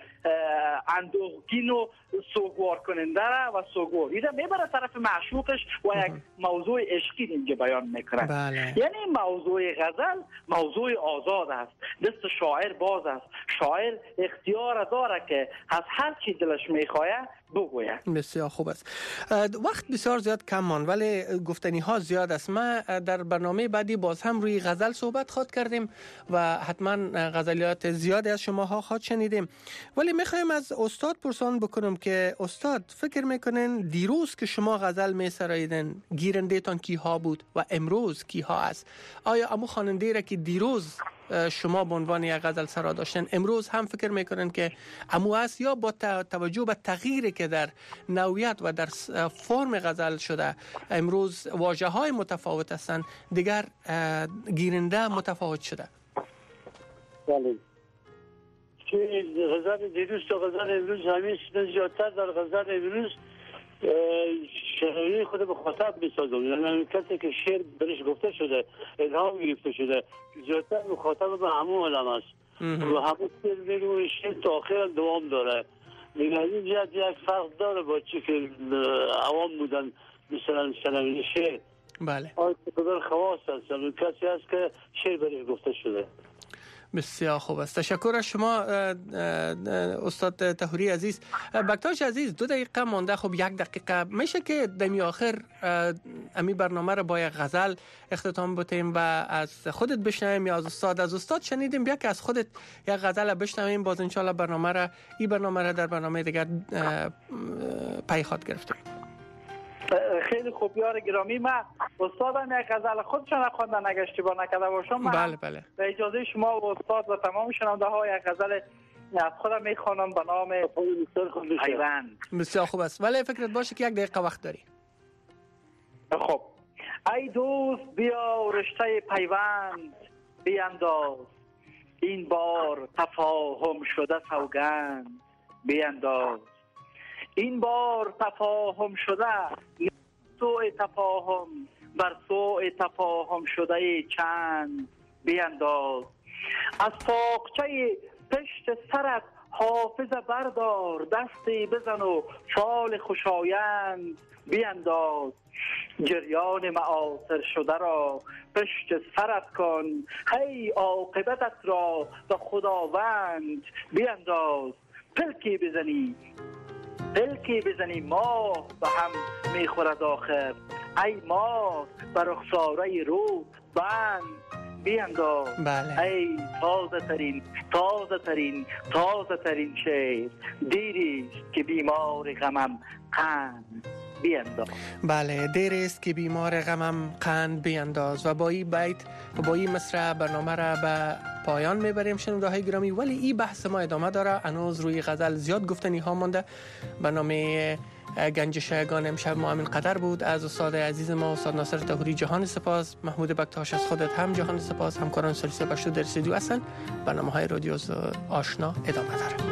اندوهگین و سوگوار کننده را و سوگواری را میبره طرف معشوقش و یک موضوع عشقی اینجا بیان میکنه. بله. یعنی موضوع غزل موضوع آزاد است، دست شاعر باز است، شاعر اختیار داره که از هر چی دلش میخواه بگوید. بسیار خوب است. وقت بسیار زیاد کم مان ولی گفتنی ها زیاد است. ما در برنامه بعدی باز هم روی غزل صحبت خواهد کردیم و حتما غزلیات زیادی از شما ها خواهد شنیدیم، ولی میخوایم از استاد پرسان بکنم که استاد فکر میکنین دیروز که شما غزل میسراییدن گیرنده تان کی ها بود و امروز کی ها است؟ آیا امو خواننده را که دیروز شما به عنوان یک غزل سرا داشتن امروز هم فکر میکنن که امو است، یا با توجه به تغییری که در نوعیت و در فرم غزل شده امروز واژه های متفاوت هستند دیگر گیرنده متفاوت شده؟ بله، که غزل دیروز تا غزل امروز همین زیادتر در غزل امروز شعری خود به خاطب میسازم، یعنی کسی که شعر برش گفته شده الهام گرفته شده زیادتر مخاطب به همون عالم است و همون شعر بگیم شعر تا آخر دوام داره. دیگه این جهت یک فرق داره با چی که عوام بودن مثلا شنوین شعر. بله، آن قدر خواص هست کسی هست که شعر برش گفته شده. بسیار خوب است. تشکر از شما استاد طهوری عزیز. بکتاش عزیز، دو دقیقه مانده، خب یک دقیقه میشه که دمی آخر امی برنامه را با یک غزل اختتام بتیم و از خودت بشنویم یا از استاد؟ از استاد شنیدیم، بیا که از خودت یک غزل بشنویم، باز انشالله برنامه را این برنامه را در برنامه دیگر پی خواهد گرفتیم. خیلی خوب یار گرامی، من استادم یک غزل خودشان خواندن اگه اشتباه نکرده باشم. بله بله. به اجازه شما و استاد و تمام شنونده ها یک غزل از خودم میخوانم به نام پیوند. بسیار خوب است، ولی فکرت باشه که یک دقیقه وقت داری. خب، ای دوست بیا رشته پیوند بیانداز، این بار تفاهم شده سوگند بیانداز، این بار تفاهم شده سوء تفاهم بر سوء تفاهم شده چند بیانداز، از طاقچه پشت سرت حافظ بردار، دستی بزن و فال خوشایند بیانداز، جریان معاصر شده را پشت سرت کن، هی عاقبتت را به خداوند بیانداز، پلکی بزنی پلکی بزنی ماه به هم میخورد آخر، ای ماه بر رخساره رو بند بینداز. بله. ای تازه ترین تازه ترین تازه ترین شعر، دیریست که بیمار غمم قند بینداز. بله، دیر است که بیمار غمم قند بینداز. و با این بیت و با این مصرع برنامه را به پایان میبریم شنونده های گرامی، ولی این بحث ما ادامه داره. هنوز روی غزل زیاد گفتنی ها مانده. برنامه گنج شایگان امشب ما همین قدر بود. از استاد عزیز ما استاد ناصر طهوری جهان سپاس، محمود بکتاش از خودت هم جهان سپاس، همکاران سلسله بشو در استودیو هستن. برنامه های رادیو آشنا ادامه داره.